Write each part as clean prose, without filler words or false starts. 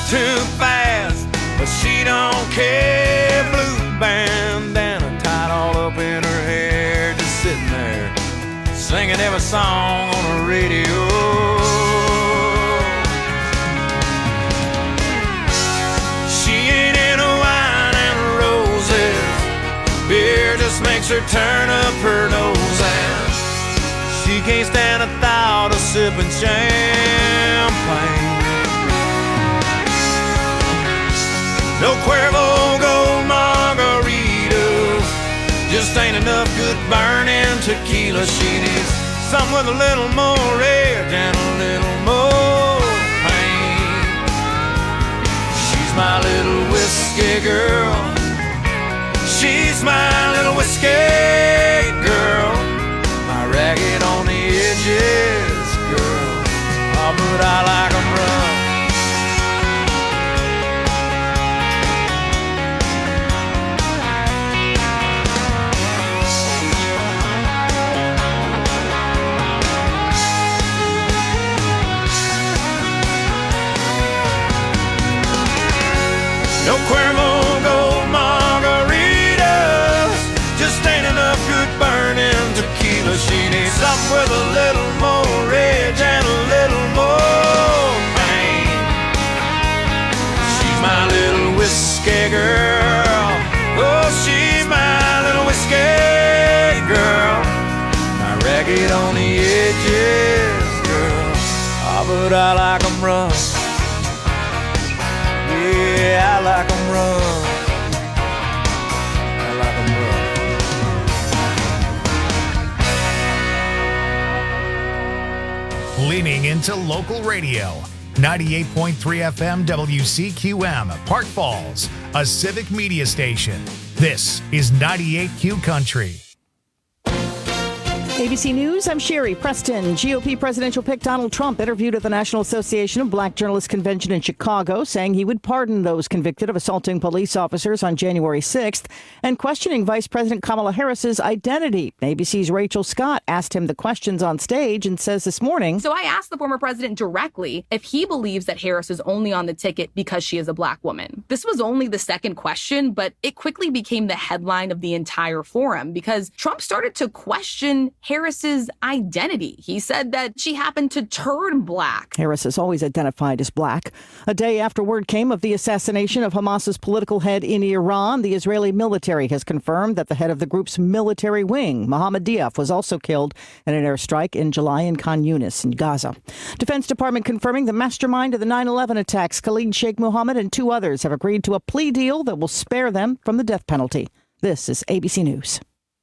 too fast, but she don't care. Blue bandana tied all up in her hair, just sitting there singing every song on the radio. She ain't into wine and roses, beer just makes her turn up her nose, and she can't stand the thought of sipping champagne. No Cuervo Gold margaritas, just ain't enough good burning tequila. She needs something with a little more edge and a little more pain. She's my little whiskey girl. She's my little whiskey girl. My ragged on the edges girl. Oh, but I like 'em rough. No Cuervo Gold margaritas, just ain't enough good burning tequila. She needs something with a little more edge and a little more pain. She's my little whiskey girl. Oh, she's my little whiskey girl. My ragged on the edges girl. Oh, but I like 'em rough. Yeah, I like 'em rough. I like 'em rough. Leaning into local radio. 98.3 FM WCQM, Park Falls, a civic media station. This is 98Q Country. ABC News, I'm Sherry Preston. GOP presidential pick Donald Trump interviewed at the National Association of Black Journalists Convention in Chicago, saying he would pardon those convicted of assaulting police officers on January 6th and questioning Vice President Kamala Harris's identity. ABC's Rachel Scott asked him the questions on stage and says this morning, So I asked the former president directly if he believes that Harris is only on the ticket because she is a black woman. This was only the second question, but it quickly became the headline of the entire forum because Trump started to question Harris's identity. He said that she happened to turn black. Harris is always identified as black. A day after word came of the assassination of Hamas's political head in Iran, the Israeli military has confirmed that the head of the group's military wing, Mohammed Diaf, was also killed in an airstrike in July in Khan Yunis in Gaza. Defense Department confirming the mastermind of the 9/11 attacks, Khalid Sheikh Mohammed, and two others have agreed to a plea deal that will spare them from the death penalty. This is ABC News.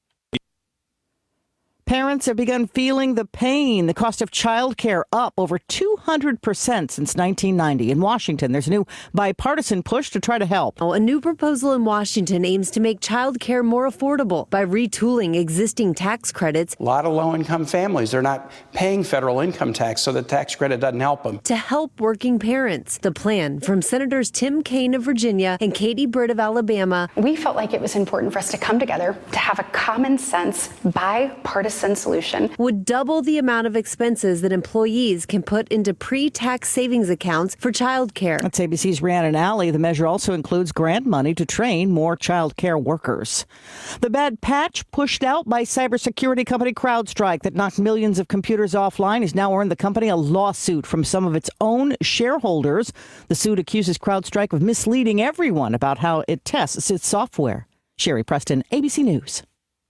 Parents have begun feeling the pain. The cost of childcare up over 200% since 1990. In Washington, there's a new bipartisan push to try to help. A new proposal in Washington aims to make childcare more affordable by retooling existing tax credits. A lot of low-income families are not paying federal income tax, so the tax credit doesn't help them. To help working parents. The plan from Senators Tim Kaine of Virginia and Katie Britt of Alabama. We felt like it was important for us to come together to have a common sense, bipartisan solution. Would double the amount of expenses that employees can put into pre-tax savings accounts for childcare. That's ABC's Rhiannon Alley. The measure also includes grant money to train more childcare workers. The bad patch pushed out by cybersecurity company CrowdStrike that knocked millions of computers offline has now earned the company a lawsuit from some of its own shareholders. The suit accuses CrowdStrike of misleading everyone about how it tests its software. Sherry Preston, ABC News.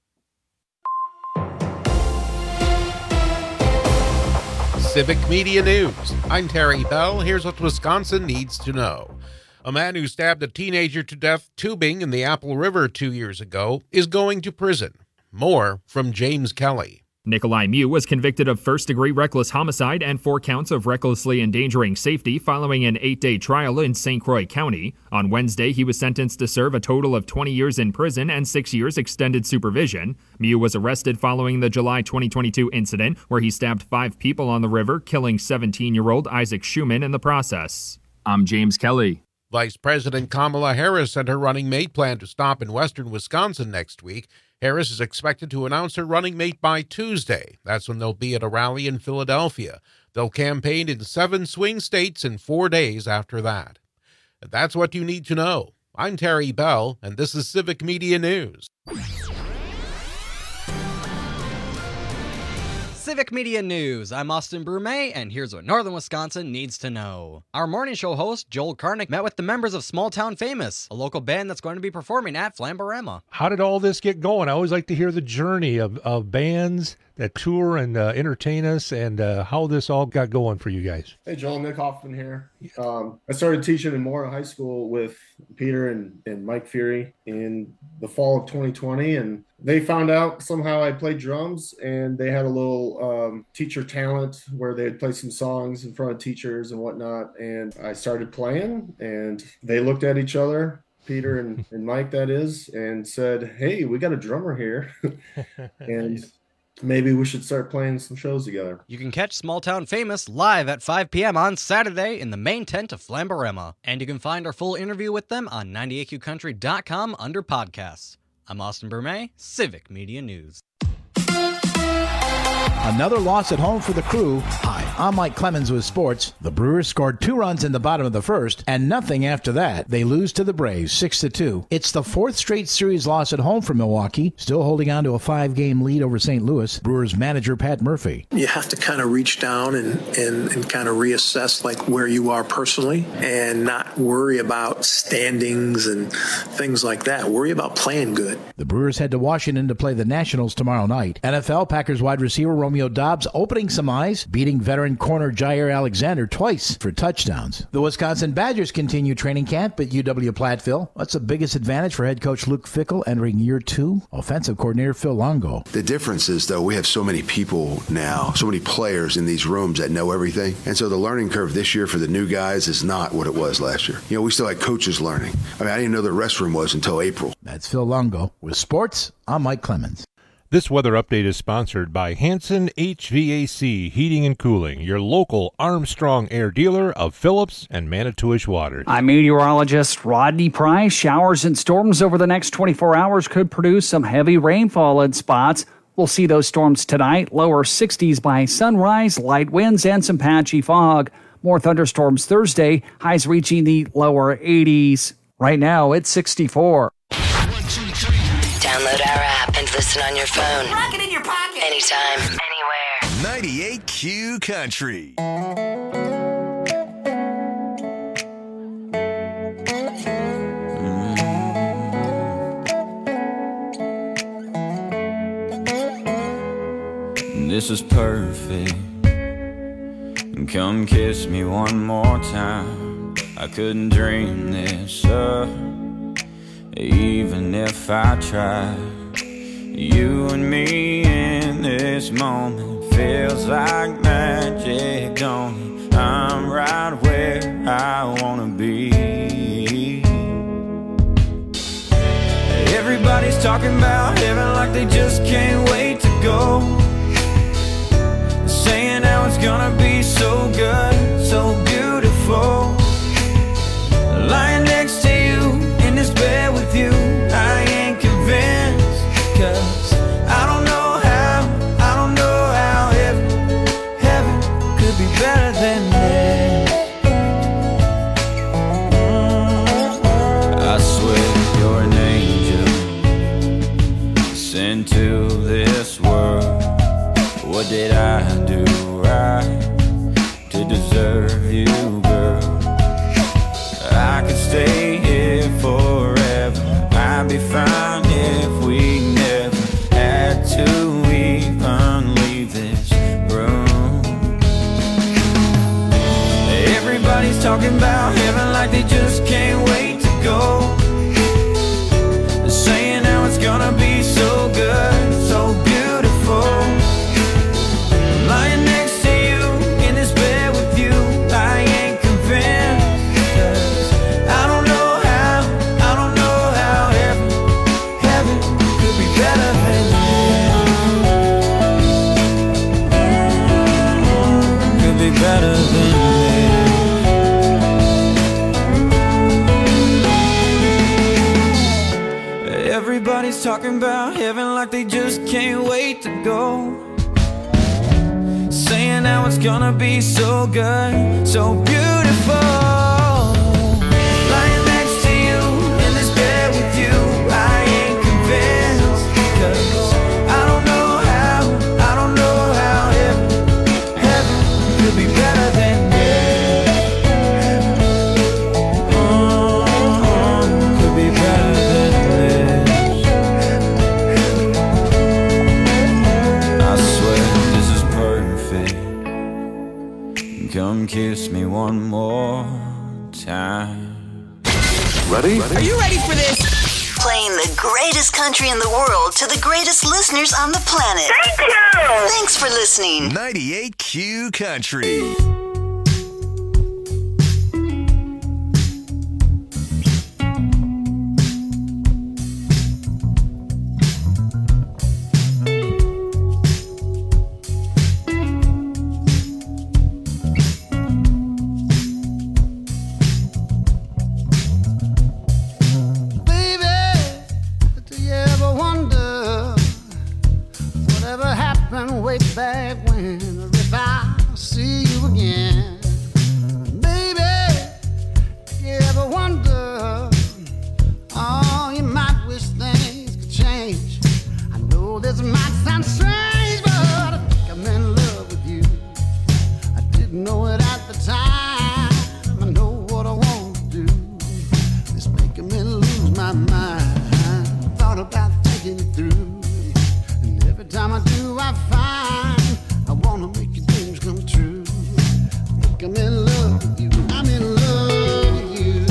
Civic Media News. I'm Terry Bell. Here's what Wisconsin needs to know. A man who stabbed a teenager to death tubing in the Apple River 2 years ago is going to prison. More from James Kelly. Nikolai Mew was convicted of first-degree reckless homicide and 4 counts of recklessly endangering safety following an 8-day trial in St. Croix County. On Wednesday, he was sentenced to serve a total of 20 years in prison and 6 years extended supervision. Mew was arrested following the July 2022 incident where he stabbed 5 people on the river, killing 17-year-old Isaac Schumann in the process. I'm James Kelly. Vice President Kamala Harris and her running mate plan to stop in western Wisconsin next week. Harris is expected to announce her running mate by Tuesday. That's when they'll be at a rally in Philadelphia. They'll campaign in 7 swing states in 4 days after that. And that's what you need to know. I'm Terry Bell, and this is Civic Media News. Civic Media News. I'm Austin Brume, and here's what Northern Wisconsin needs to know. Our morning show host, Joel Karnick, met with the members of Small Town Famous, a local band that's going to be performing at Flamborema. How did all this get going? I always like to hear the journey of bands that tour and entertain us, and how this all got going for you guys. Hey, Joel, Nick Hoffman here. I started teaching in Mora High School with Peter and Mike Fury in the fall of 2020, and they found out somehow I played drums, and they had a little teacher talent where they'd play some songs in front of teachers and whatnot, and I started playing, and they looked at each other, Peter and Mike, that is, and said, hey, we got a drummer here, and maybe we should start playing some shows together. You can catch Small Town Famous live at 5 p.m. on Saturday in the main tent of Flamborema. And you can find our full interview with them on 98qcountry.com under podcasts. I'm Austin Brume, Civic Media News. Another loss at home for the Crew. Hi, I'm Mike Clemens with sports. The Brewers scored 2 runs in the bottom of the first and nothing after that. They lose to the Braves 6-2. It's the 4th straight series loss at home for Milwaukee, still holding on to a 5-game lead over St. Louis. Brewers manager Pat Murphy. You have to kind of reach down and kind of reassess like where you are personally and not worry about standings and things like that. Worry about playing good. The Brewers head to Washington to play the Nationals tomorrow night. NFL Packers wide receiver Romeo Doubs opening some eyes, beating veteran corner Jair Alexander twice for touchdowns. The Wisconsin Badgers continue training camp at UW Platteville. What's the biggest advantage for head coach Luke Fickell entering year 2? Offensive coordinator Phil Longo. The difference is, though, we have so many people now, so many players in these rooms that know everything. And so the learning curve this year for the new guys is not what it was last year. You know, we still had coaches learning. I mean, I didn't know the restroom was until April. That's Phil Longo. With sports, I'm Mike Clemens. This weather update is sponsored by Hanson HVAC Heating and Cooling, your local Armstrong Air dealer of Phillips and Manitowish Waters. I'm meteorologist Rodney Price. Showers and storms over the next 24 hours could produce some heavy rainfall in spots. We'll see those storms tonight, lower 60s by sunrise, light winds, and some patchy fog. More thunderstorms Thursday, highs reaching the lower 80s. Right now, it's 64. Download our app and listen on your phone. Rock it in your pocket. Anytime, anywhere. 98Q Country. This is perfect. Come kiss me one more time. I couldn't dream this up, even if I tried. You and me in this moment feels like magic, don't it? I'm right where I wanna be. Everybody's talking about heaven like they just can't wait to go, saying how it's gonna be so good, so beautiful. Lying next to you in this bed with you, I ain't convinced, 'cause I don't know how heaven could be better than this. I swear you're an angel sent to this world. What did I do right to deserve you, girl? I could stay here forever. I'd be fine if we never had to even leave this room. Everybody's talking about heaven like they just can't wait to go, saying how it's gonna be so good, so beautiful. Lying next to you in this bed with you, I ain't convinced, 'cause I don't know how heaven could be better than this. Could be better than this. Everybody's talking about heaven like they just can't wait to go, saying how it's gonna be so good, so beautiful. come kiss me one more time. Ready? Are you ready for this? Playing the greatest country in the world to the greatest listeners on the planet. Thank you! Thanks for listening. 98Q Country. Way back when, or if I see you again, baby, you ever wonder, oh, you might wish things could change. I know this might sound strange, but I think I'm in love with you. I didn't know it at the time. I know what I want to do. It's making me lose my mind. Thought about thinking it through, and every time I do, I find I wanna make your dreams come true. I think I'm in love with you. I'm in love with you.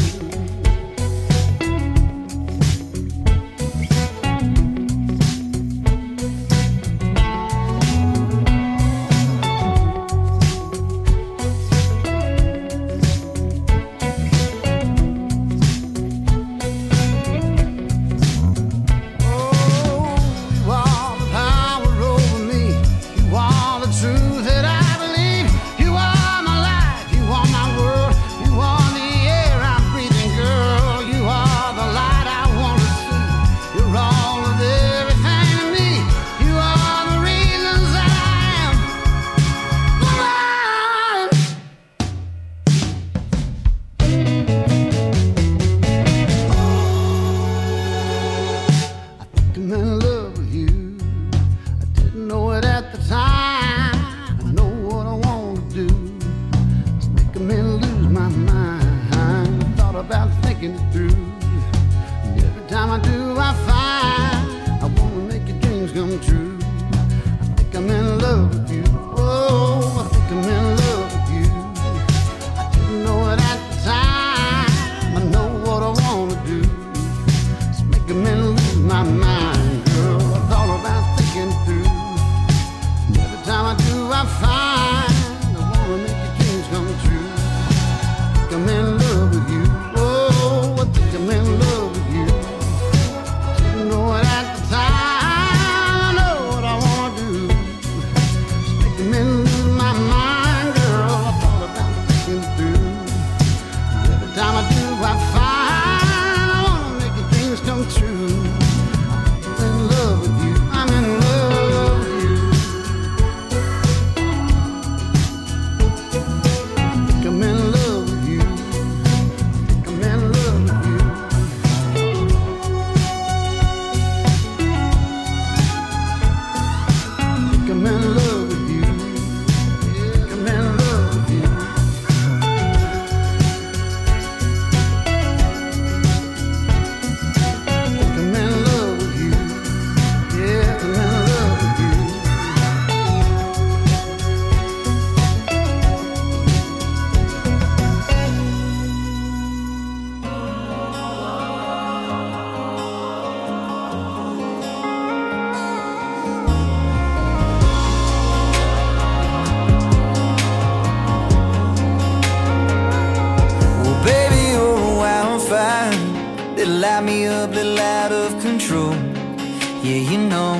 light me up, little out of control. Yeah, you know,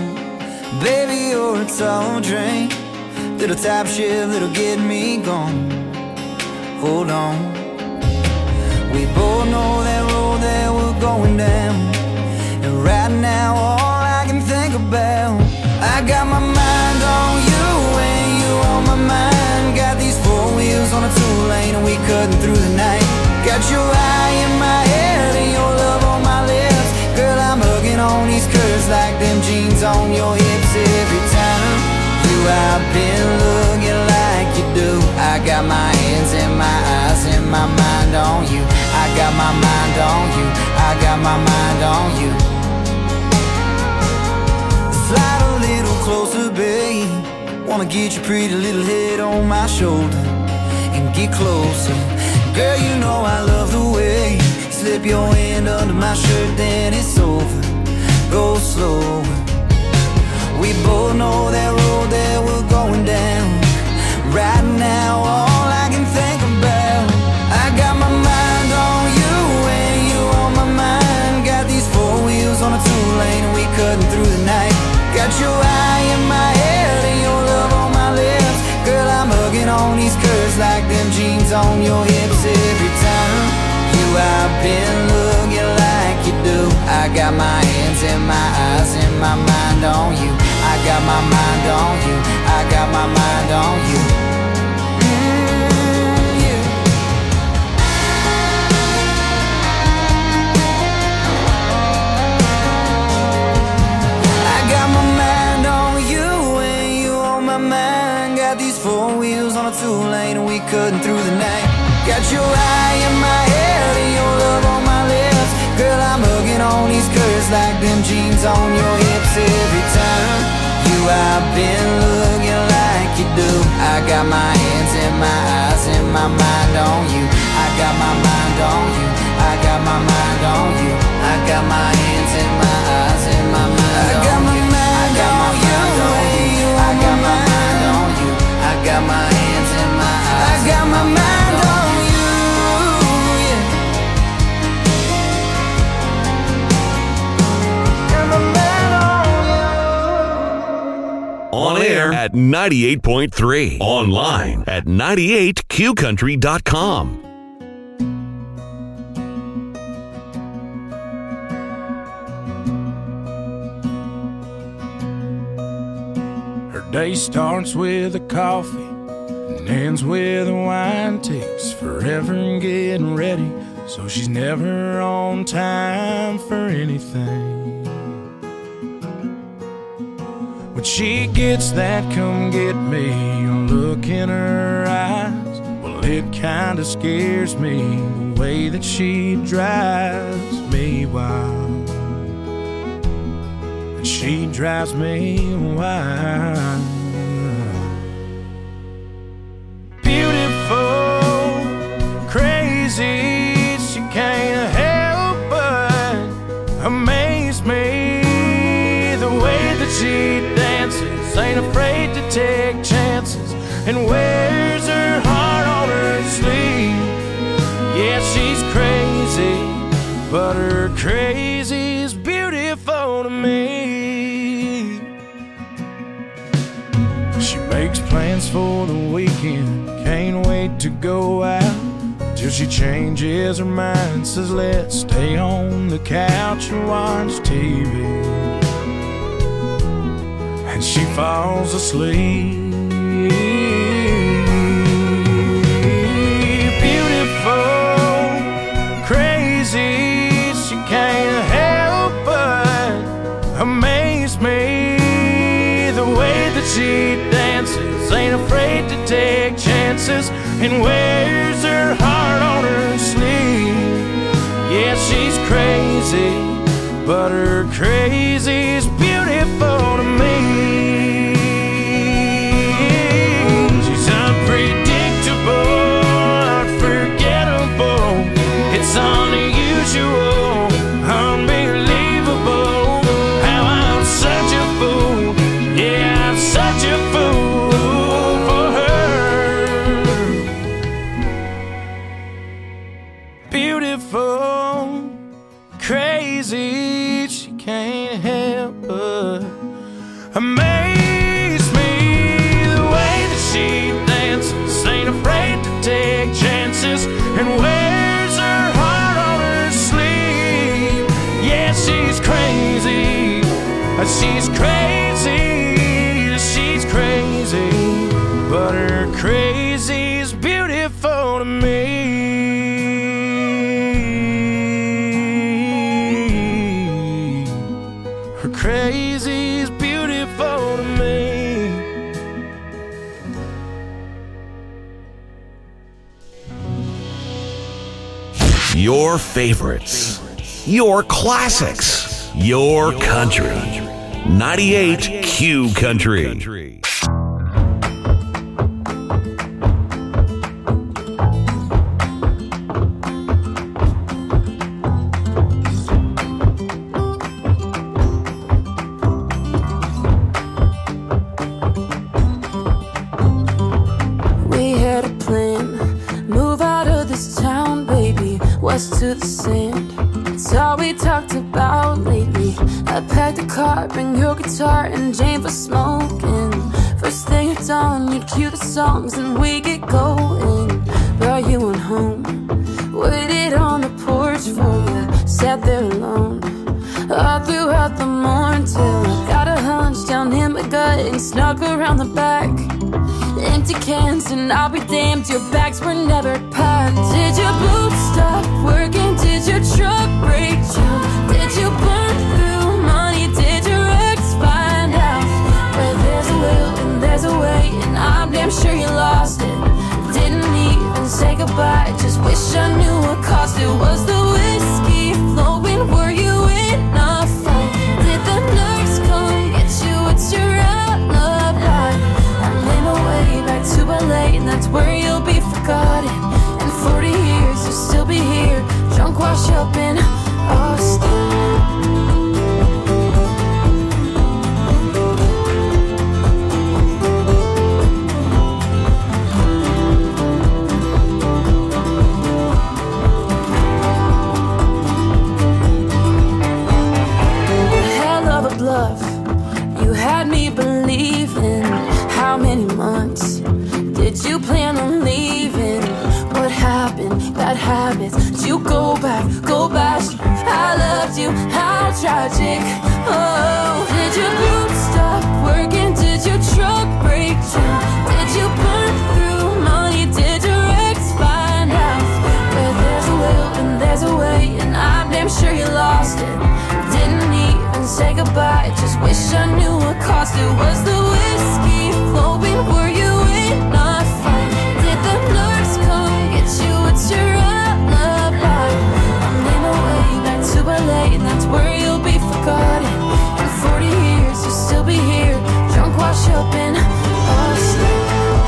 baby, you're a tall drink, little top shift, little get me gone. Hold on, we both know that road that we're going down, and right now all I can think about, I got my mind on you and you on my mind. Got these four wheels on a two-lane and we cutting through the night. Got your eye in my head and your love on my lips. Girl, I'm hugging on these curves like them jeans on your hips. Every time you out been looking like you do, I got my hands and my eyes and my mind on you. I got my mind on you, I got my mind on you. Slide a little closer, babe, wanna get your pretty little head on my shoulder. get closer. Girl, you know I love the way you slip your hand under my shirt, then it's over. Go slower. We both know that road that we're going down. Right now, all I can think about, I got my mind on you and you on my mind. Got these four wheels on a two-lane and we cutting through the night. Got your eye in my head and your love on my lips. Girl, I'm hugging on these curves like them jeans on your hips. Every time I've been looking like you do. I got my hands and my eyes and my mind on you. I got my mind on you. I got my mind on you. Yeah. I got my mind on you and you on my mind. Got these four wheels on a two-lane and we cutting through the night. Got your eye in my head and your love on my lips. Girl, I'm hugging on these curves like them jeans on your hips. Every time I've been looking like you do. I got my hands and my eyes and my mind on you. I got my mind on you. I got my mind on you. I got my hands and my eyes and my mind on you. I got my mind on you. I got my mind on you. I got my hands and my eyes. I got my mind on you. Yeah. Got my mind on you. On air at 98.3. Online at 98qcountry.com. Her day starts with a coffee and ends with a wine. Takes forever getting ready, so she's never on time for anything. When she gets that come get me look in her eyes, well, it kinda scares me the way that she drives me wild. And she drives me wild. Beautiful, crazy, she can't help but amaze me. The way that she dances, ain't afraid to take chances, and wears her heart on her sleeve. Yeah, she's crazy, but her crazy's beautiful to me. She makes plans for the weekend, can't wait to go out, till she changes her mind, says let's stay on the couch and watch TV. And she falls asleep. Beautiful, crazy, she can't help but amaze me. The way that she dances, ain't afraid to take chances, and wears her heart on her sleeve. Yeah, she's crazy, but her crazy's beautiful to me. She's unpredictable, unforgettable. It's unusual, unbelievable, how I'm such a fool. Yeah, I'm such a fool for her. Beautiful, crazy, she can't help but amaze me. The way that she dances, ain't afraid to take chances, and wears her heart on her sleeve. Yeah, she's crazy, she's crazy, she's crazy, but her crazy's beautiful to me. Crazy's beautiful to me. Your favorites, your classics, your country. 98Q Country. west to the sand. It's all we talked about lately. I packed a car, bring your guitar and Jane for smoking. First thing you're done, you cue the songs and we get going. Brought you on home, waited on the porch for you, sat there alone all throughout the morning till I got a hunch down in my gut and snuck around the back. Empty cans and I'll be damned, your bags were never packed. Did your boots stop working? Did your truck break down? Did you burn through money? Did your ex find out? Where there's a will and there's a way, and I'm damn sure you lost it. Didn't even say goodbye, just wish I knew what cost it. Was the whiskey flowing? Were you in a fight? Did the nurse come get you? What's your alibi? I'm in a way back to LA, and that's where you'll be forgotten. In 40 years you'll still be here, drunk, washed up in Austin. You had me believing. How many months did you plan on leaving? What happened? Bad habits. Did you go back? I loved you. How tragic. Oh, did your boots stop working? Did your truck break down? Did you burn through money? Did your ex find out? Where there's a will and there's a way, and I'm damn sure you lost it. Didn't even say goodbye, just wish I knew what cost it. Was the whiskey flowing? Were you in a fight? Did the nurse come get you? What's your alibi? I'm in a way back to LA, and that's where you'll be forgotten. In 40 years you'll still be here, drunk, washed up in Austin.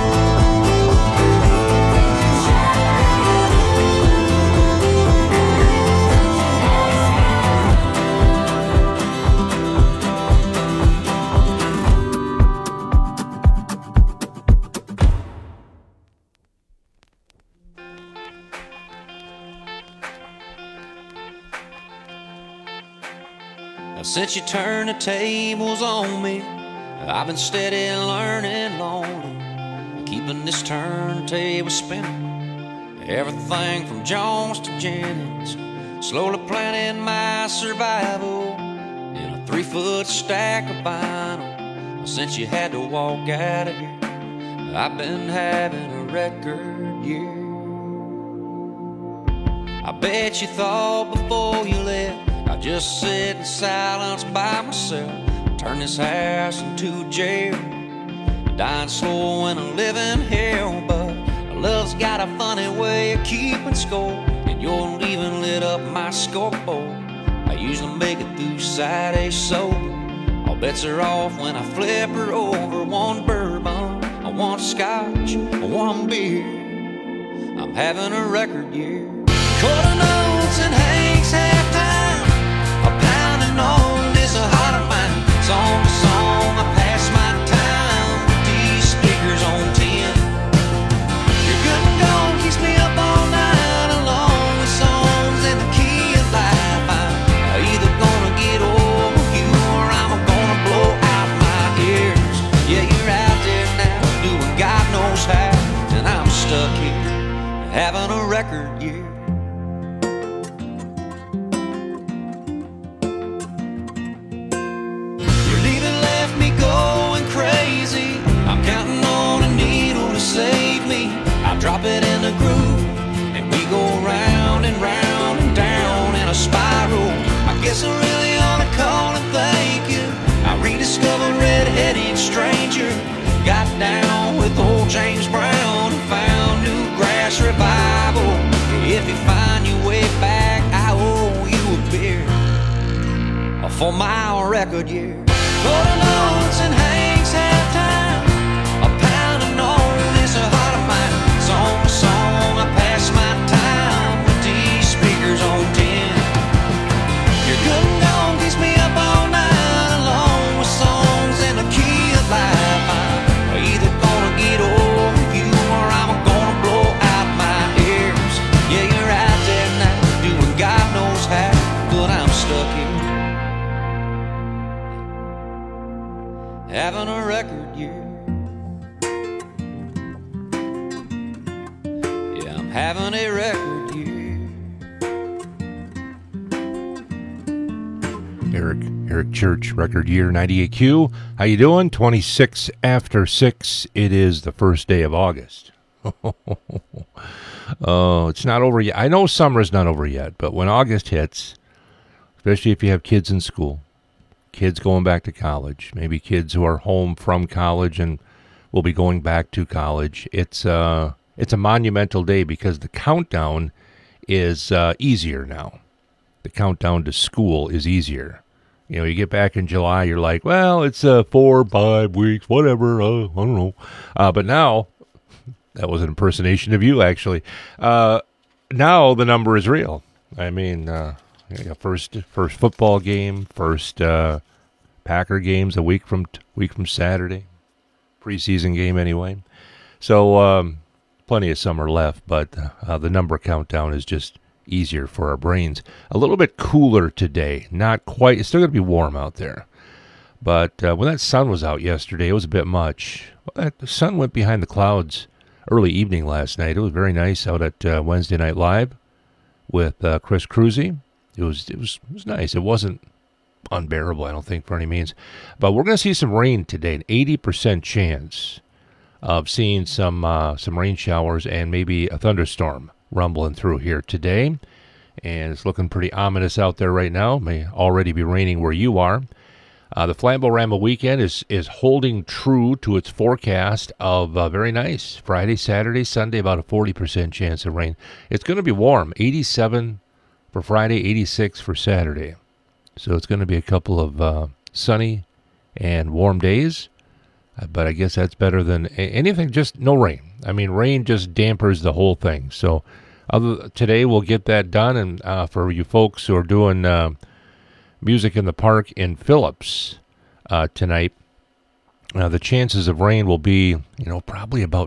Since you turned the tables on me, I've been steady learning lonely, keeping this turntable spinning. Everything from Jones to Jennings, slowly planning my survival in a 3-foot stack of vinyl. Since you had to walk out of here, I've been having a record year. I bet you thought before you left I'd just sit in silence by myself, turn this house into a jail, dying slow in a living hell. But love's got a funny way of keeping score, and your leaving lit up my scoreboard. I usually make it through Saturday sober. All bets are off when I flip her over. One bourbon, I want scotch, one beer. I'm having a record year. Quarter notes and Hank's halftime, a pounding on this heart of mine. Song to song, I pass my time with these speakers on 10. Your good and gone keeps me up all night, along with songs in the key of life. I'm either gonna get over you or I'm gonna blow out my ears. Yeah, you're out there now, doing God knows how, and I'm stuck here, having a record year. Save me, I'll drop it in the groove, and we go round and round and down in a spiral. I guess I really ought to call and thank you. I rediscovered Red-Headed Stranger, got down with old James Brown, and found new grass revival. If you find your way back, I owe you a beer for my record year. Quarter notes and Hank's halftime, a pounding on this heart of mine. Song to song, I pass my time with these speakers on 10. Your good and gone keeps me up all night, along with songs in the key of life. I'm either gonna get over you or I'm gonna blow out my ears. Yeah, you're out there now, having a record year. Eric Church, record year 98Q. How you doing? 26 after 6. It is the first day of August. Oh, it's not over yet. I know summer's not over yet, but when August hits, especially if you have kids in school, kids going back to college, maybe kids who are home from college and will be going back to college, it's a monumental day because the countdown is easier now. The countdown to school is easier. You know, you get back in July, you're like, well, it's 4, 5 weeks, whatever, I don't know. But now, that was an impersonation of you, actually. Now the number is real. I mean, first football game, first Packer games a week from Saturday, preseason game anyway. So plenty of summer left, but the number countdown is just easier for our brains. A little bit cooler today, not quite. It's still going to be warm out there, but when that sun was out yesterday, it was a bit much. The sun went behind the clouds early evening last night. It was very nice out at Wednesday Night Live with Chris Cruzy. It was nice. It wasn't unbearable, I don't think, for any means. But we're going to see some rain today, an 80% chance of seeing some rain showers and maybe a thunderstorm rumbling through here today. And it's looking pretty ominous out there right now. It may already be raining where you are. The Flamborama weekend is holding true to its forecast of very nice. Friday, Saturday, Sunday, about a 40% chance of rain. It's going to be warm, 87 for Friday, 86 for Saturday. So it's going to be a couple of sunny and warm days. But I guess that's better than anything, just no rain. I mean, rain just dampers the whole thing. So today we'll get that done. And for you folks who are doing music in the park in Phillips tonight, the chances of rain will be, probably about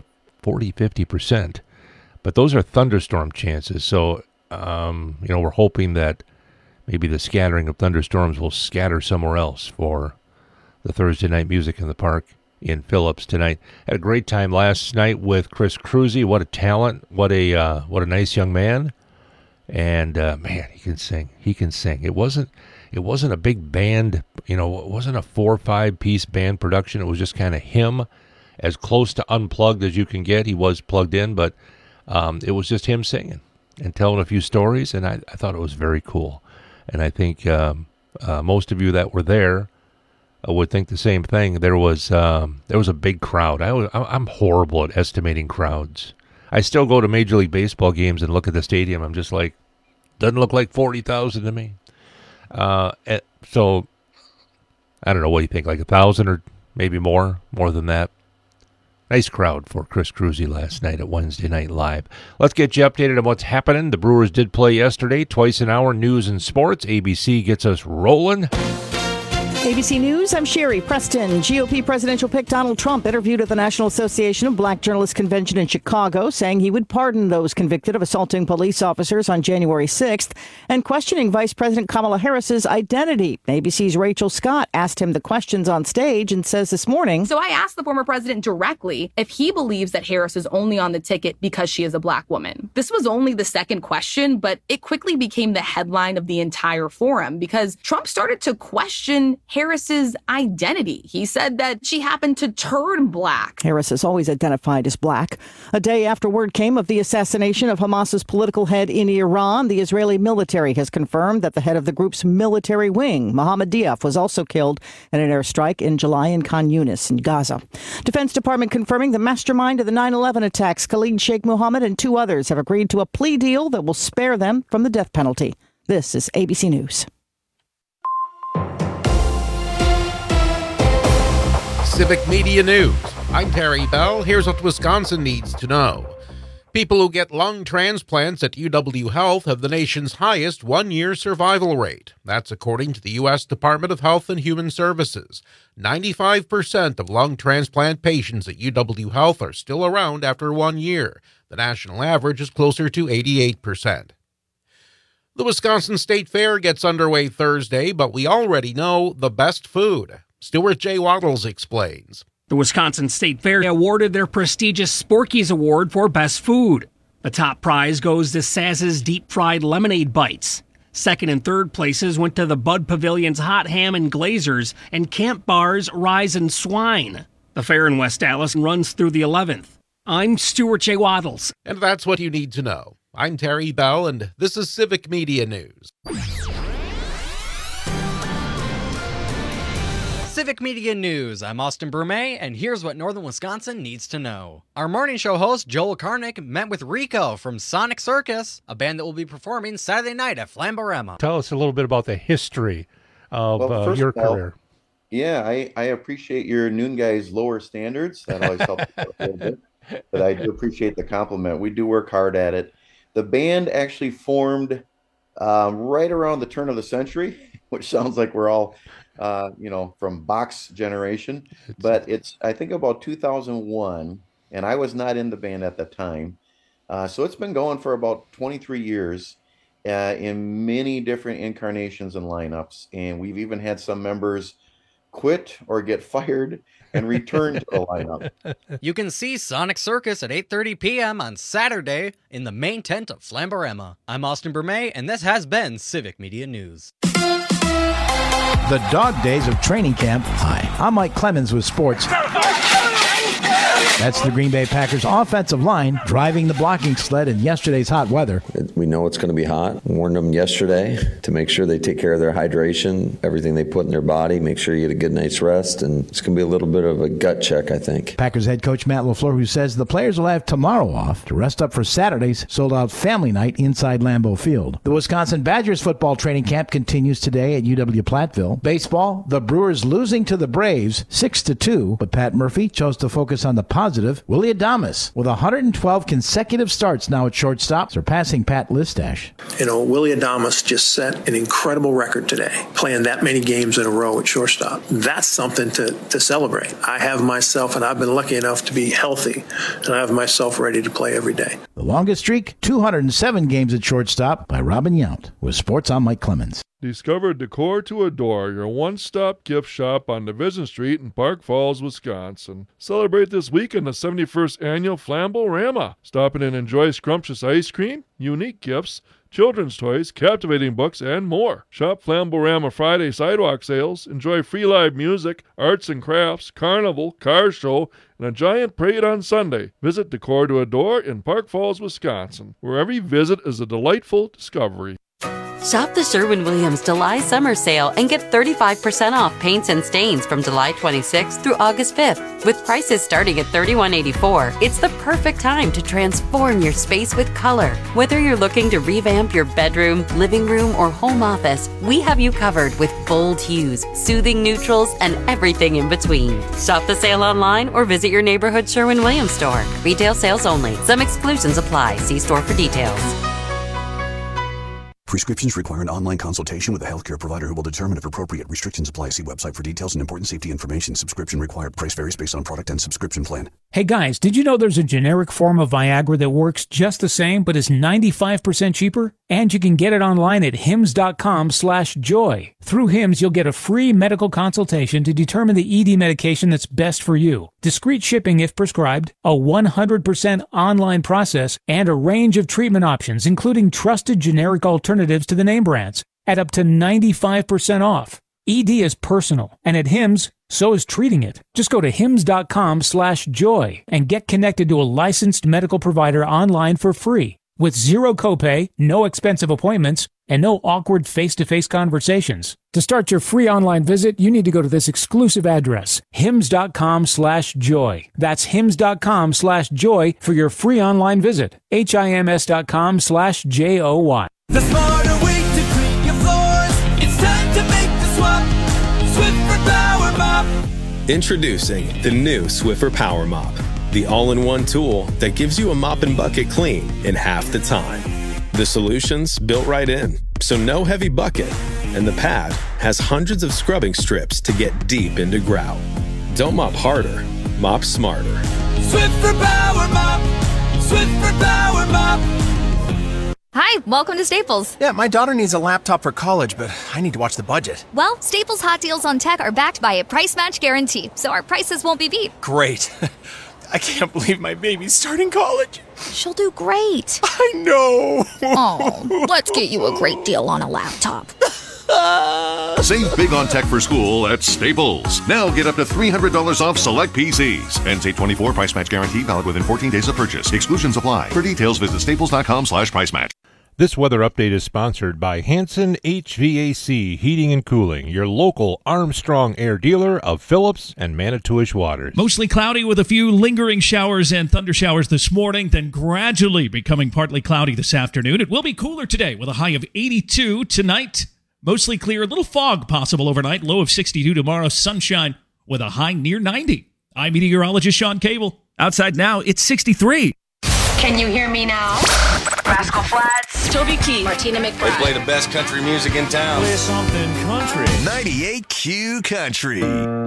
40-50%. But those are thunderstorm chances. So, we're hoping that maybe the scattering of thunderstorms will scatter somewhere else for the Thursday night music in the park in Phillips tonight. Had a great time last night with Chris Cruzy. What a talent! What a nice young man. And man, he can sing. He can sing. It wasn't a big band. It wasn't a 4 or 5 piece band production. It was just kind of him, as close to unplugged as you can get. He was plugged in, but it was just him singing and telling a few stories. And I thought it was very cool. And I think most of you that were there would think the same thing. There was a big crowd. I'm horrible at estimating crowds. I still go to Major League Baseball games and look at the stadium. I'm just like, doesn't look like 40,000 to me. So I don't know. What do you think? Like 1,000 or maybe more than that? Nice crowd for Chris Cruzy last night at Wednesday Night Live. Let's get you updated on what's happening. The Brewers did play yesterday, twice an hour, news and sports. ABC gets us rolling. ABC News, I'm Sherry Preston. GOP presidential pick Donald Trump interviewed at the National Association of Black Journalists Convention in Chicago, saying he would pardon those convicted of assaulting police officers on January 6th and questioning Vice President Kamala Harris's identity. ABC's Rachel Scott asked him the questions on stage and says this morning, So I asked the former president directly if he believes that Harris is only on the ticket because she is a black woman. This was only the second question, but it quickly became the headline of the entire forum because Trump started to question Harris's identity. He said that she happened to turn black. Harris is always identified as black. A day after word came of the assassination of Hamas's political head in Iran, the Israeli military has confirmed that the head of the group's military wing, Mohammed Diaf, was also killed in an airstrike in July in Khan Yunis in Gaza. Defense Department confirming the mastermind of the 9/11 attacks, Khalid Sheikh Mohammed, and 2 others have agreed to a plea deal that will spare them from the death penalty. This is ABC News. Civic Media News. I'm Terry Bell. Here's what Wisconsin needs to know. People who get lung transplants at UW Health have the nation's highest one-year survival rate. That's according to the U.S. Department of Health and Human Services. 95% of lung transplant patients at UW Health are still around after 1 year. The national average is closer to 88%. The Wisconsin State Fair gets underway Thursday, but we already know the best food. Stuart J. Waddles explains. The Wisconsin State Fair awarded their prestigious Sporky's Award for Best Food. The top prize goes to Saz's deep-fried lemonade bites. Second and third places went to the Bud Pavilion's hot ham and glazers and Camp Bar's Rise and Swine. The fair in West Dallas runs through the 11th. I'm Stuart J. Waddles. And that's what you need to know. I'm Terry Bell, and this is Civic Media News. Civic Media News. I'm Austin Brumet, and here's what Northern Wisconsin needs to know. Our morning show host, Joel Karnick, met with Rico from Sonic Circus, a band that will be performing Saturday night at Flamborema. Tell us a little bit about the history of your career. Yeah, I appreciate your Noon Guys lower standards. That always helps a little bit. But I do appreciate the compliment. We do work hard at it. The band actually formed right around the turn of the century, which sounds like we're all from Bach's generation, but it's, I think, about 2001, and I was not in the band at the time. So it's been going for about 23 years in many different incarnations and lineups. And we've even had some members quit or get fired and return to the lineup. You can see Sonic Circus at 8:30 p.m. on Saturday in the main tent of Flamborema. I'm Austin Brumet, and this has been Civic Media News. The dog days of training camp. Hi, I'm Mike Clemens with sports. That's the Green Bay Packers offensive line driving the blocking sled in yesterday's hot weather. We know it's going to be hot. Warned them yesterday to make sure they take care of their hydration, everything they put in their body, make sure you get a good night's rest, and it's going to be a little bit of a gut check, I think. Packers head coach Matt LaFleur, who says the players will have tomorrow off to rest up for Saturday's sold-out family night inside Lambeau Field. The Wisconsin Badgers football training camp continues today at UW-Platteville. Baseball, the Brewers losing to the Braves 6-2, but Pat Murphy chose to focus on the positive. Willie Adames, with 112 consecutive starts now at shortstop, surpassing Pat Listash. Willie Adames just set an incredible record today, playing that many games in a row at shortstop. That's something to celebrate. I have myself, and I've been lucky enough to be healthy, and I have myself ready to play every day. The longest streak, 207 games at shortstop by Robin Yount. With sports, I'm Mike Clemens. Discover Decor to Adore, your one-stop gift shop on Division Street in Park Falls, Wisconsin. Celebrate this weekend the 71st annual Flamborema. Stop in and enjoy scrumptious ice cream, unique gifts, children's toys, captivating books, and more. Shop Flamborema Friday sidewalk sales, enjoy free live music, arts and crafts, carnival, car show, and a giant parade on Sunday. Visit Decor to Adore in Park Falls, Wisconsin, where every visit is a delightful discovery. Shop the Sherwin-Williams July Summer Sale and get 35% off paints and stains from July 26th through August 5th. With prices starting at $31.84, it's the perfect time to transform your space with color. Whether you're looking to revamp your bedroom, living room, or home office, we have you covered with bold hues, soothing neutrals, and everything in between. Shop the sale online or visit your neighborhood Sherwin-Williams store. Retail sales only. Some exclusions apply. See store for details. Prescriptions require an online consultation with a healthcare provider who will determine if appropriate. Restrictions apply. See website for details and important safety information. Subscription required. Price varies based on product and subscription plan. Hey guys, did you know there's a generic form of Viagra that works just the same but is 95% cheaper? And you can get it online at hims.com/joy. Through Hims, you'll get a free medical consultation to determine the ED medication that's best for you. Discreet shipping if prescribed, a 100% online process, and a range of treatment options, including trusted generic alternatives to the name brands, at up to 95% off. ED is personal, and at Hims, so is treating it. Just go to hims.com/joy and get connected to a licensed medical provider online for free, with zero copay, no expensive appointments, and no awkward face-to-face conversations. To start your free online visit, you need to go to this exclusive address, hims.com/joy. That's hims.com/joy for your free online visit. HIMS.com/JOY. The smarter way to clean your floors. It's time to make the swap. Swiffer Power Mop. Introducing the new Swiffer Power Mop, the all-in-one tool that gives you a mop and bucket clean in half the time. The solution's built right in, so no heavy bucket, and the pad has hundreds of scrubbing strips to get deep into grout. Don't mop harder, mop smarter. Swiffer Power Mop. Swiffer Power Mop. Hi, welcome to Staples. Yeah, my daughter needs a laptop for college, but I need to watch the budget. Well, Staples hot deals on tech are backed by a price match guarantee, so our prices won't be beat. Great. I can't believe my baby's starting college. She'll do great. I know. Oh, let's get you a great deal on a laptop. Save big on tech for school at Staples. Now get up to $300 off select PCs. Ends 8/24, price match guarantee, valid within 14 days of purchase. Exclusions apply. For details, visit staples.com/price match. This weather update is sponsored by Hanson HVAC Heating and Cooling, your local Armstrong Air dealer of Phillips and Manitowish waters. Mostly cloudy with a few lingering showers and thunder showers this morning, then gradually becoming partly cloudy this afternoon. It will be cooler today with a high of 82 tonight. Mostly clear, a little fog possible overnight, low of 62 tomorrow, sunshine with a high near 90. I'm meteorologist Sean Cable. Outside now, it's 63. Can you hear me now? Rascal Flatts, Toby Keith, Martina McBride. They play the best country music in town. Play something country. 98Q Country.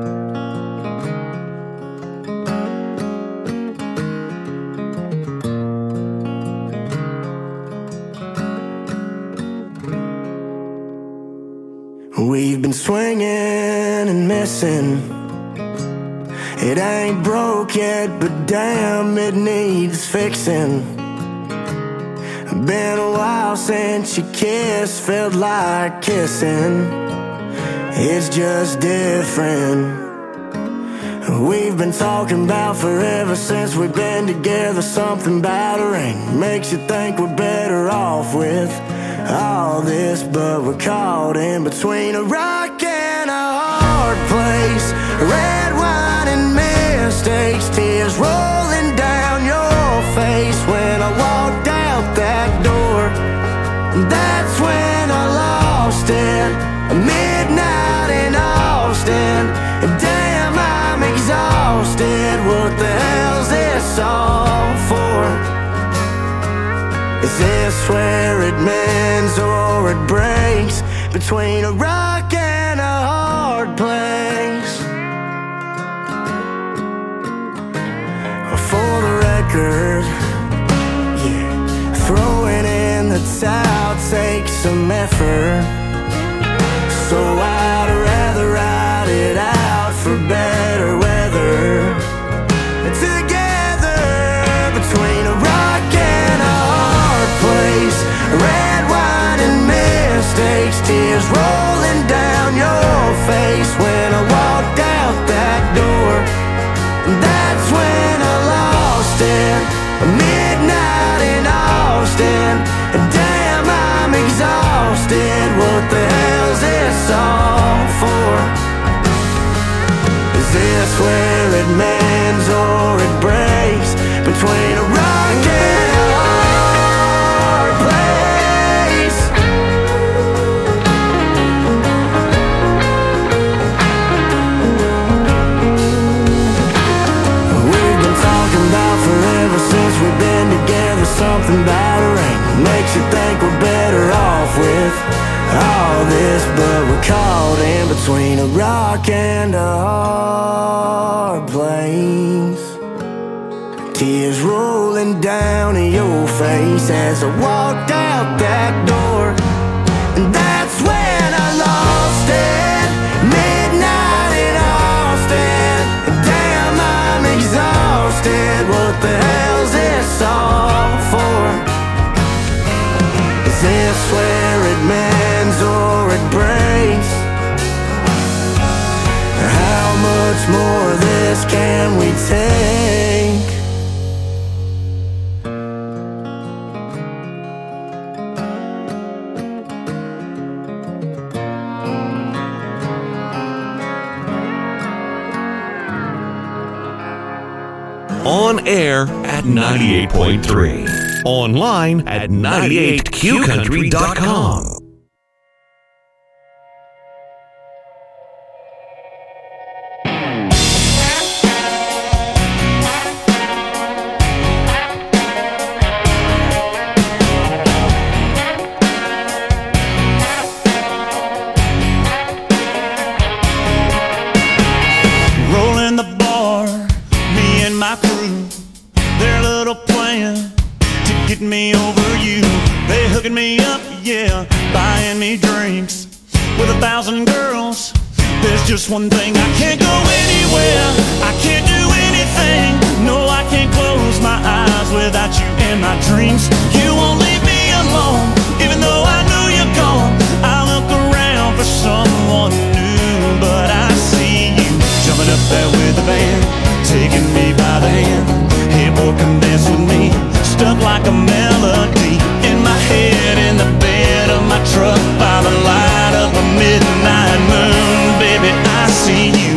We've been swinging and missing. It ain't broke yet, but damn, it needs fixing. Been a while since you kissed, felt like kissing. It's just different. We've been talking about forever since we've been together. Something about a ring makes you think we're better off with all this, but we're caught in between a rock and a hard place. Red wine and mistakes, tears rolling down your face. When I walked out that door, that's when I lost it. Midnight in Austin, damn, I'm exhausted. What the hell's this all for? Is this where it mends or it breaks? Between a rock and a hard place. For the record, yeah, throwing in the towel takes some effort. So I'd rather ride it out for better weather. Together between a rock and a hard place. Red wine and mistakes, tears rolling down your face. When I walked out that door, that's when I lost it. Midnight in Austin, damn, I'm exhausted. What the hell's this all for? Is this where it mends or it breaks? Between a rock and a hard place. We've been talking about forever since we've been together. Something about a ring makes you think we're better off with all this, but we're caught in between a rock and a hard place. Tears rolling down your face as I walked out that door, and that's when I lost it. Midnight in Austin, damn, I'm exhausted. What the hell's this all for? Is this where it mends or it breaks? How much more of this can we take? On air at 98.3. Online at 98QCountry.com. Rolling the bar, me and my crew, their little plan to get me over you. They hooking me up, yeah, buying me drinks with 1,000 girls. There's just one thing, I can't go anywhere, I can't do anything No, I can't close my eyes without you in my dreams. You won't leave me alone, even though I know you're gone. I look around for someone new, but I see you jumping up there with the band, taking me by the hand. Hey boy, come dance with me, stuck like a melody in my head, in the bed of my truck, by the light of a midnight moon. Baby, I see you.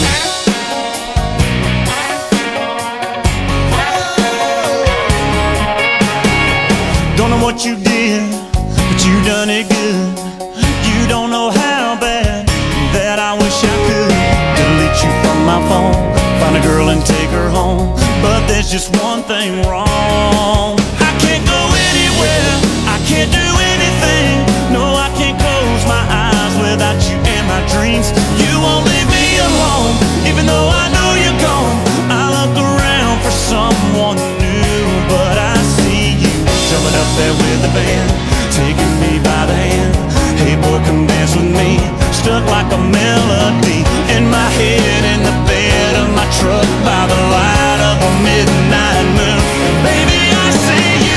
Don't know what you did, but you done it good. You don't know how bad that I wish I could delete you from my phone, find a girl and take her home. But there's just one thing wrong. I can't go anywhere, I can't do anything. No, I can't close my eyes without you in my dreams. You won't leave me alone, even though I know you're gone. I look around for someone new, but I see you jumping up there with the band, taking me by the hand. Hey boy, come dance with me, stuck like a melody in my head, in the bed of my truck, by the light of a midnight moon. Baby, I see you.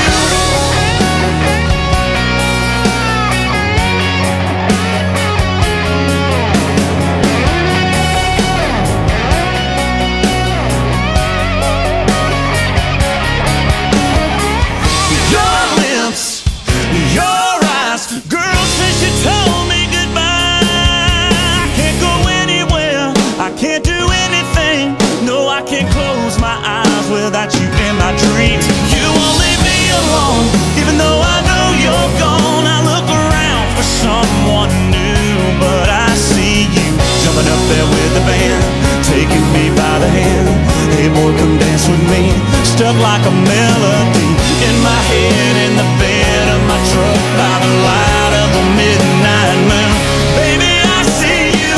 Your lips, your eyes, girl, since you told me goodbye, I can't go anywhere, I can't do anything. No, I can't close my eyes without you in my dreams. You won't leave me alone, even though I know you're gone. I look around for someone new, but I see you jumping up there with the band, taking me by the hand. Hey boy, come dance with me, stuck like a melody in my head, in the bed of my truck, by the light of the midnight moon. Baby, I see you.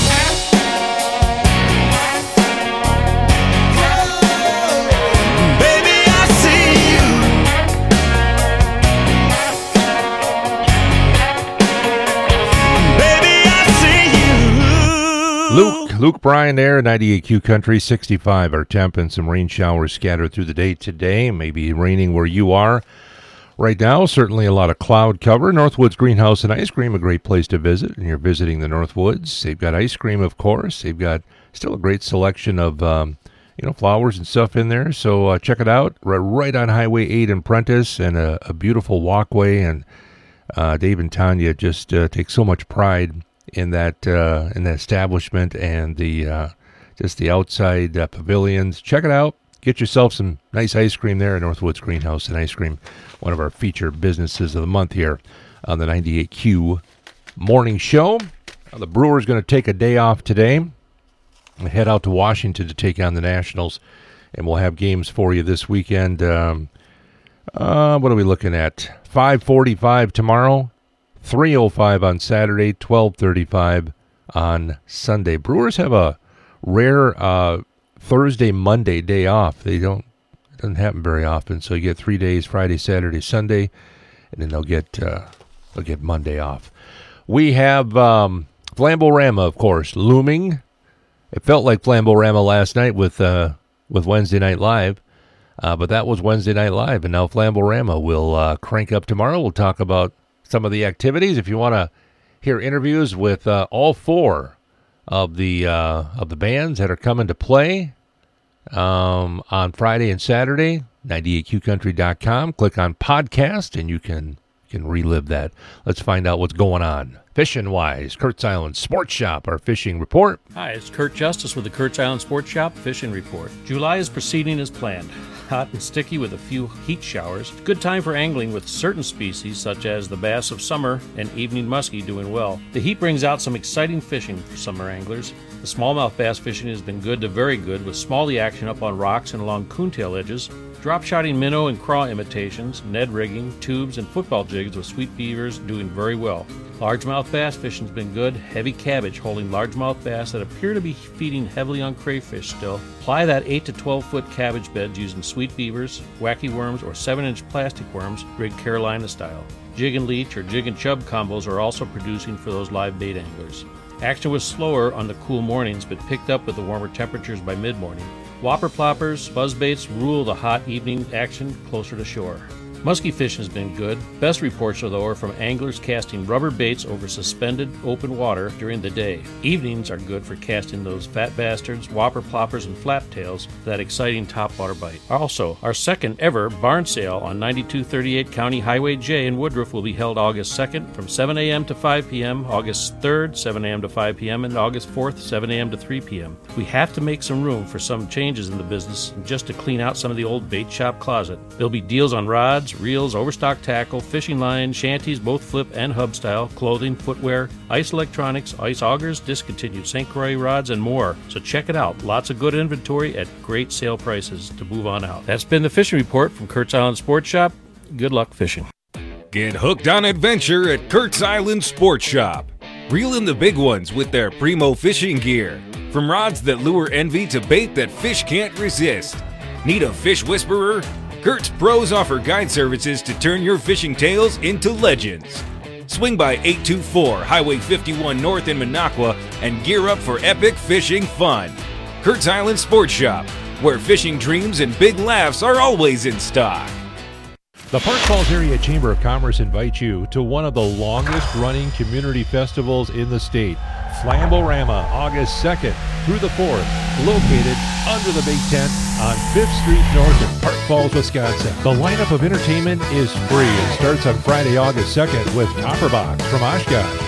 Baby, I see you. Baby, I see you. Luke Bryan there, 98Q Country, 65 our temp, and some rain showers scattered through the day today. Maybe raining where you are right now. Certainly a lot of cloud cover. Northwoods Greenhouse and Ice Cream, a great place to visit, and you're visiting the Northwoods. They've got ice cream, of course. They've got still a great selection of flowers and stuff in there. So check it out. Right on Highway 8 in Prentice, and a beautiful walkway. And Dave and Tanya just take so much pride in that establishment, and the just the outside pavilions. Check it out. Get yourself some nice ice cream there at Northwoods Greenhouse and Ice Cream, one of our featured businesses of the month here on the 98Q Morning Show. The Brewers going to take a day off today and head out to Washington to take on the Nationals, and we'll have games for you this weekend. What are we looking at? 5:45 tomorrow, 3:05 on Saturday, 12:35 on Sunday. Brewers have a rare Thursday, Monday day off. It doesn't happen very often, so you get 3 days, Friday, Saturday, Sunday, and then they'll get Monday off. We have Flambeau-Rama, of course, looming. It felt like Flambeau-Rama last night with Wednesday Night Live, but that was Wednesday Night Live, and now Flambeau-Rama will crank up tomorrow. We'll talk about some of the activities. If you want to hear interviews with all four of the bands that are coming to play on Friday and Saturday, 98qcountry.com. Click on podcast, and you can relive that. Let's find out what's going on fishing-wise. Kurt's Island Sports Shop, our fishing report. Hi, it's Kurt Justice with the Kurt's Island Sports Shop Fishing Report. July is proceeding as planned. Hot and sticky with a few heat showers. Good time for angling with certain species such as the bass of summer and evening muskie doing well. The heat brings out some exciting fishing for summer anglers. The smallmouth bass fishing has been good to very good, with smallie action up on rocks and along coontail edges, drop-shotting minnow and craw imitations, Ned rigging, tubes, and football jigs with sweet beavers doing very well. Largemouth bass fishing's been good, heavy cabbage holding largemouth bass that appear to be feeding heavily on crayfish still. Ply that 8 to 12 foot cabbage bed using sweet beavers, wacky worms, or 7-inch plastic worms rigged Carolina style. Jig and leech or jig and chub combos are also producing for those live bait anglers. Action was slower on the cool mornings, but picked up with the warmer temperatures by mid-morning. Whopper ploppers, buzzbaits rule the hot evening action closer to shore. Muskie fishing has been good. Best reports, though, are from anglers casting rubber baits over suspended open water during the day. Evenings are good for casting those fat bastards, whopper ploppers, and flaptails for that exciting topwater bite. Also, our second ever barn sale on 9238 County Highway J in Woodruff will be held August 2nd from 7 a.m. to 5 p.m., August 3rd, 7 a.m. to 5 p.m., and August 4th, 7 a.m. to 3 p.m. We have to make some room for some changes in the business and just to clean out some of the old bait shop closet. There'll be deals on rods, reels, overstock tackle, fishing lines, shanties, both flip and hub style, clothing, footwear, ice electronics, ice augers, discontinued St. Croix rods, and more. So check it out. Lots of good inventory at great sale prices to move on out. That's been the fishing report from Kurt's Island Sports Shop. Good luck fishing. Get hooked on adventure at Kurt's Island Sports Shop. Reel in the big ones with their primo fishing gear. From rods that lure envy to bait that fish can't resist. Need a fish whisperer? Kurt's pros offer guide services to turn your fishing tales into legends. Swing by 824 Highway 51 North in Minocqua and gear up for epic fishing fun. Kurt's Island Sports Shop, where fishing dreams and big laughs are always in stock. The Park Falls Area Chamber of Commerce invites you to one of the longest-running community festivals in the state, Flamborama, August 2nd through the 4th, located under the big tent on 5th Street North in Park Falls, Wisconsin. The lineup of entertainment is free and starts on Friday, August 2nd with Copperbox from Oshkosh.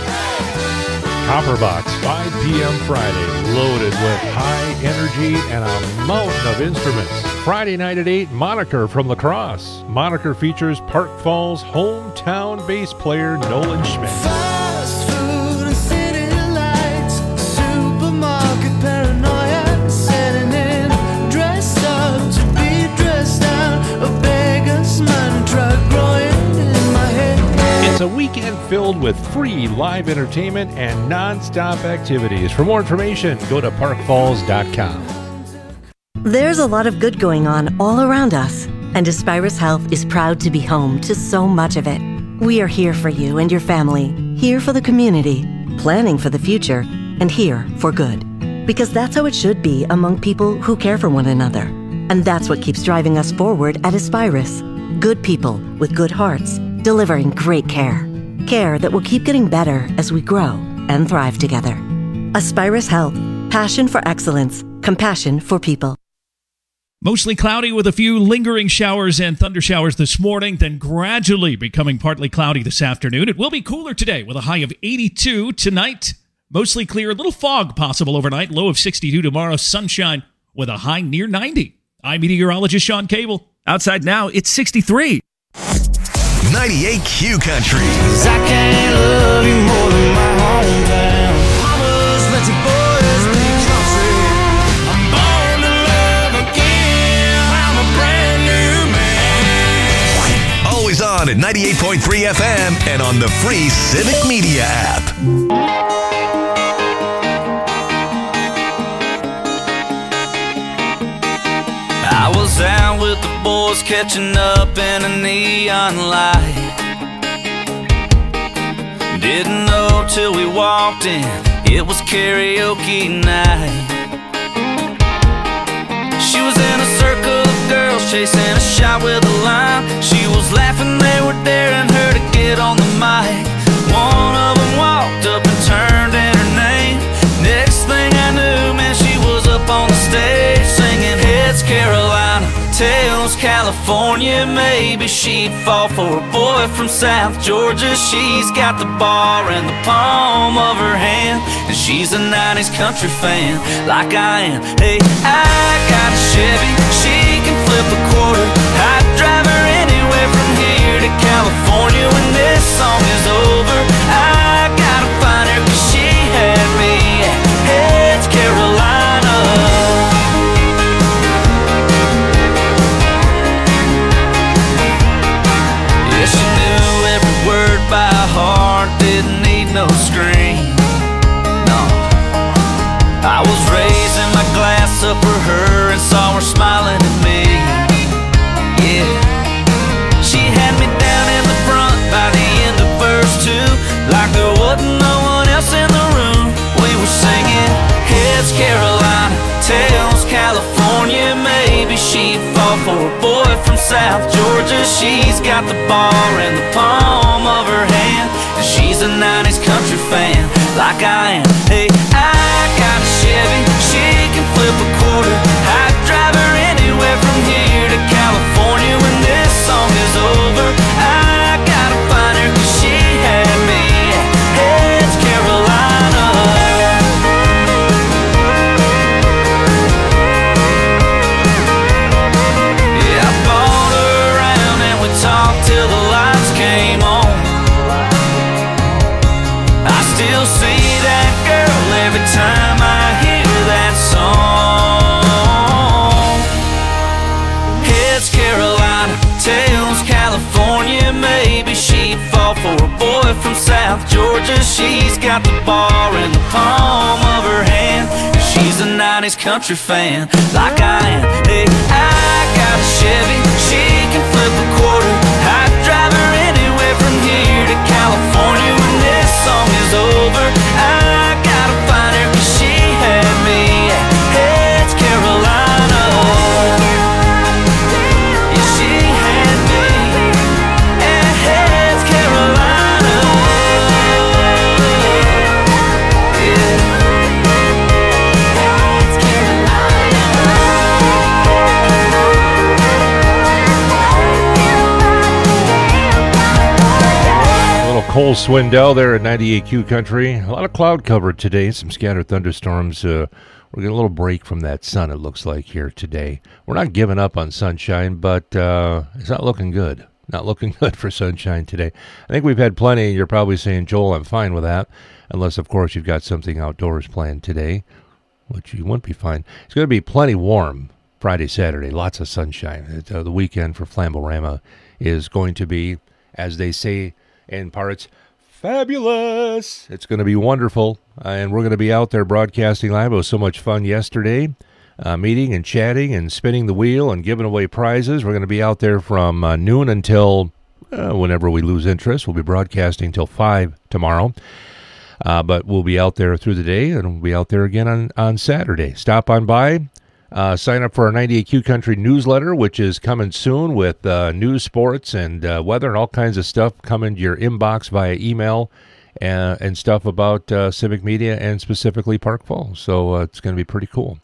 Copperbox, 5 p.m. Friday, loaded with high energy and a mountain of instruments. Friday night at 8, Moniker from La Crosse. Moniker features Park Falls hometown bass player Nolan Schmidt. Fast food and city lights, supermarket paranoia, setting in, dressed up to be dressed out, a beggar's money truck growing in my head. It's a weekend filled with free live entertainment and non-stop activities. For more information, go to parkfalls.com. There's a lot of good going on all around us, and Aspirus Health is proud to be home to so much of it. We are here for you and your family, here for the community, planning for the future, and here for good. Because that's how it should be among people who care for one another. And that's what keeps driving us forward at Aspirus. Good people with good hearts, delivering great care. Care that will keep getting better as we grow and thrive together. Aspirus Health. Passion for excellence. Compassion for people. Mostly cloudy with a few lingering showers and thunder showers this morning, then gradually becoming partly cloudy this afternoon. It will be cooler today with a high of 82 tonight. Mostly clear, a little fog possible overnight, low of 62 tomorrow, sunshine with a high near 90. I'm meteorologist Sean Cable. Outside now, it's 63. 98 Q Country. I can't love you more than my hometown. Mama's let you boys be country. I'm born to love again. I'm a brand new man. Always on at 98.3 FM and on the free Civic Media app. I was out with the boys catching up in a neon light. Didn't know till we walked in, it was karaoke night. She was in a circle of girls chasing a shot with a line. She was laughing, they were daring her to get on the mic. One of them walked up and turned in her name. Next thing I knew, man, she was up on the stage singing Heads Carolina, Tails California. Maybe she'd fall for a boy from South Georgia. She's got the bar in the palm of her hand, and she's a 90s country fan like I am. Hey, I got a Chevy, she can flip a quarter. I'd drive her anywhere from here to California. When this song is over, I gotta find her, 'cause she had me at Heads Carolina. Yeah, she knew every word by heart, didn't need no screen. No, I was raising my glass up for her and saw her smiling at me. Yeah, South Georgia. She's got the ball in the palm of her hand, and she's a 90s country fan like I am. Hey, I got a Chevy, she can flip a quarter. I'd drive her anywhere from here to California. When this song is over, I gotta find her, 'cause she had me. Hey, it's Carolina. Yeah, I bought her around and we talked till the lights came on. I still see that girl every time I hear that song. It's Carolina, tells California, maybe she'd fall for a boy from South Georgia. She's got the bar in the palm of her hand, and she's a 90s country fan like I am. Hey, I got a Chevy, she can flip a quarter. I'd drive her anywhere from here to California. When this song is over, I gotta find her, 'cause she had me. Hey, it's Carolina. Yeah, she had me. Hey, it's Carolina. Cole Swindell there at 98Q Country. A lot of cloud cover today, some scattered thunderstorms. We're getting a little break from that sun, it looks like, here today. We're not giving up on sunshine, but it's not looking good. Not looking good for sunshine today. I think we've had plenty. You're probably saying, Joel, I'm fine with that. Unless, of course, you've got something outdoors planned today, which you wouldn't be fine. It's going to be plenty warm Friday, Saturday. Lots of sunshine. The weekend for Flamborama is going to be, as they say in parts, fabulous. It's going to be wonderful, and we're going to be out there broadcasting live. It was so much fun yesterday, meeting and chatting and spinning the wheel and giving away prizes. We're going to be out there from noon until whenever we lose interest. We'll be broadcasting till 5 tomorrow, but we'll be out there through the day, and we'll be out there again on Saturday. Stop on by. Sign up for our 98Q Country newsletter, which is coming soon with news, sports, and weather and all kinds of stuff coming to your inbox via email and stuff about Civic Media and specifically Park Falls. So it's going to be pretty cool.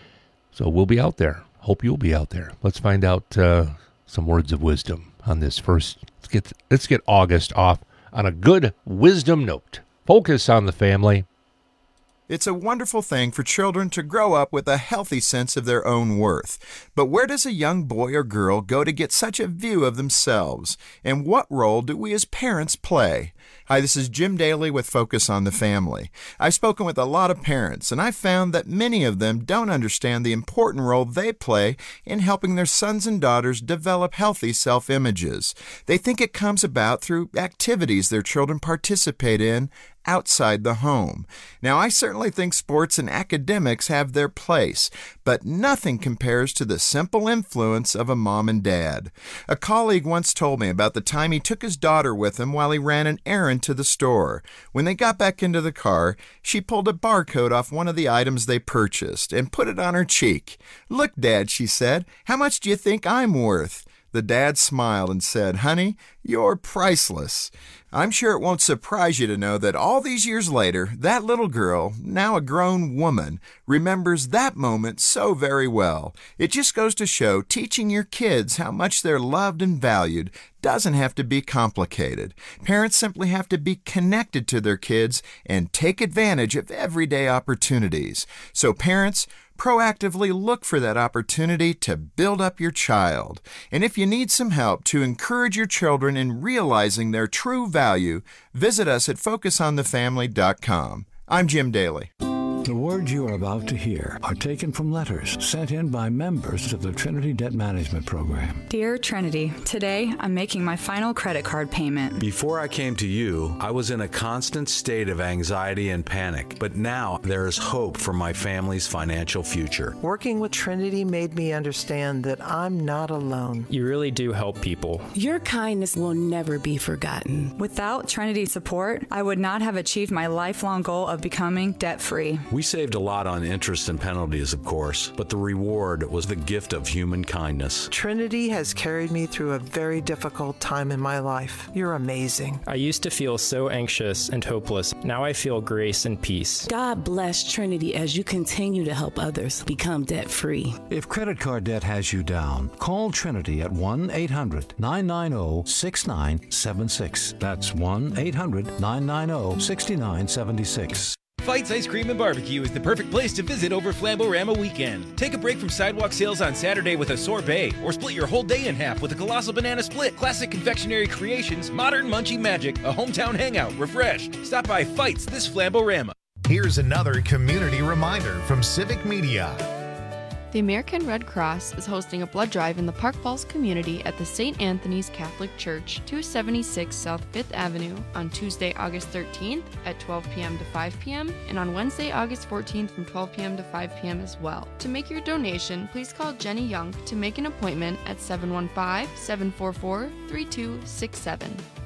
So we'll be out there. Hope you'll be out there. Let's find out some words of wisdom on this first. Let's get August off on a good wisdom note. Focus on the family. It's a wonderful thing for children to grow up with a healthy sense of their own worth. But where does a young boy or girl go to get such a view of themselves? And what role do we as parents play? Hi, this is Jim Daly with Focus on the Family. I've spoken with a lot of parents, and I've found that many of them don't understand the important role they play in helping their sons and daughters develop healthy self-images. They think it comes about through activities their children participate in outside the home. Now, I certainly think sports and academics have their place, but nothing compares to the simple influence of a mom and dad. A colleague once told me about the time he took his daughter with him while he ran an errand to the store. When they got back into the car, she pulled a barcode off one of the items they purchased and put it on her cheek. "Look, Dad," she said, "how much do you think I'm worth?" The dad smiled and said, "Honey, you're priceless." I'm sure it won't surprise you to know that all these years later, that little girl, now a grown woman, remembers that moment so very well. It just goes to show teaching your kids how much they're loved and valued doesn't have to be complicated. Parents simply have to be connected to their kids and take advantage of everyday opportunities. So parents, proactively look for that opportunity to build up your child. And if you need some help to encourage your children in realizing their true value, visit us at FocusOnTheFamily.com. I'm Jim Daly. The words you are about to hear are taken from letters sent in by members of the Trinity Debt Management Program. Dear Trinity, today I'm making my final credit card payment. Before I came to you, I was in a constant state of anxiety and panic, but now there is hope for my family's financial future. Working with Trinity made me understand that I'm not alone. You really do help people. Your kindness will never be forgotten. Without Trinity's support, I would not have achieved my lifelong goal of becoming debt-free. We say saved a lot on interest and penalties, of course, but the reward was the gift of human kindness. Trinity has carried me through a very difficult time in my life. You're amazing. I used to feel so anxious and hopeless. Now I feel grace and peace. God bless Trinity as you continue to help others become debt-free. If credit card debt has you down, call Trinity at 1-800-990-6976. That's 1-800-990-6976. Fights Ice Cream and Barbecue is the perfect place to visit over Flamborama weekend. Take a break from sidewalk sales on Saturday with a sorbet, or split your whole day in half with a colossal banana split. Classic confectionery creations, modern munchie magic, a hometown hangout, refreshed. Stop by Fights this Flamborama. Here's another community reminder from Civic Media. The American Red Cross is hosting a blood drive in the Park Falls community at the St. Anthony's Catholic Church, 276 South 5th Avenue, on Tuesday, August 13th at 12 p.m. to 5 p.m. and on Wednesday, August 14th from 12 p.m. to 5 p.m. as well. To make your donation, please call Jenny Young to make an appointment at 715-744-3267.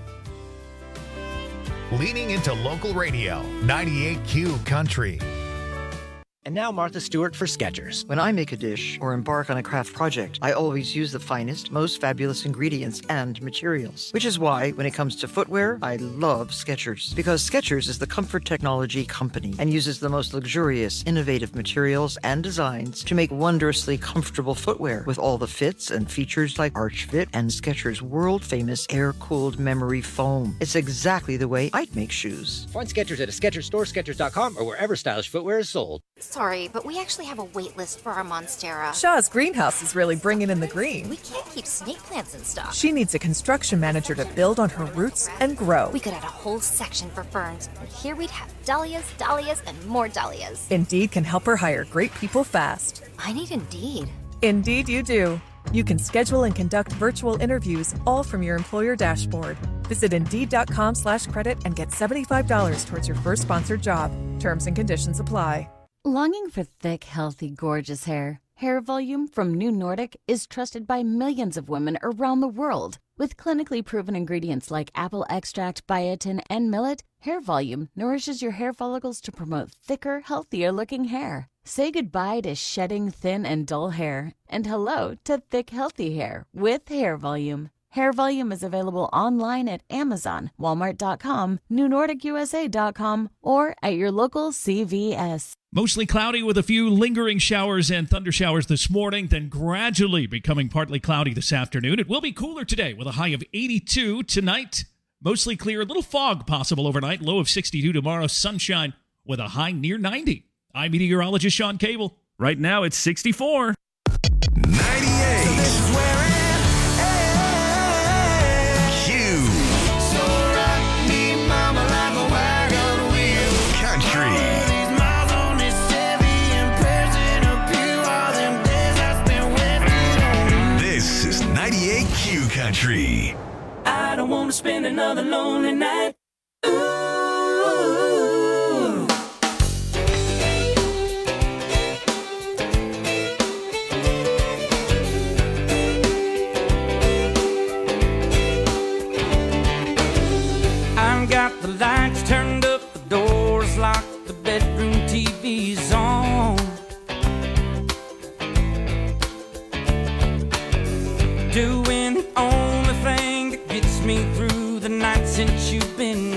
Leaning into local radio, 98Q Country. And now Martha Stewart for Skechers. When I make a dish or embark on a craft project, I always use the finest, most fabulous ingredients and materials. Which is why, when it comes to footwear, I love Skechers. Because Skechers is the comfort technology company and uses the most luxurious, innovative materials and designs to make wondrously comfortable footwear with all the fits and features like Arch Fit and Skechers' world-famous air-cooled memory foam. It's exactly the way I'd make shoes. Find Skechers at a Skechers store, Skechers.com, or wherever stylish footwear is sold. Sorry, but we actually have a wait list for our Monstera. Shaw's greenhouse is really bringing in the green. We can't keep snake plants in stock. She needs a construction manager to build on her roots and grow. We could add a whole section for ferns, and here we'd have dahlias, dahlias, and more dahlias. Indeed can help her hire great people fast. I need Indeed. Indeed you do. You can schedule and conduct virtual interviews all from your employer dashboard. Visit Indeed.com/credit and get $75 towards your first sponsored job. Terms and conditions apply. Longing for thick, healthy, gorgeous hair? Hair Volume from New Nordic is trusted by millions of women around the world. With clinically proven ingredients like apple extract, biotin, and millet, Hair Volume nourishes your hair follicles to promote thicker, healthier-looking hair. Say goodbye to shedding thin and dull hair, and hello to thick, healthy hair with Hair Volume. Hair Volume is available online at Amazon, Walmart.com, NewNordicUSA.com, or at your local CVS. Mostly cloudy with a few lingering showers and thunder showers this morning, then gradually becoming partly cloudy this afternoon. It will be cooler today with a high of 82 tonight. Mostly clear, a little fog possible overnight, low of 62 tomorrow, sunshine with a high near 90. I'm meteorologist Sean Cable. Right now it's 64. 98. Country. I don't want to spend another lonely night. I've got the lights turned up, the doors locked, the bedroom TV's on. Doing the only thing that gets me through the night since you've been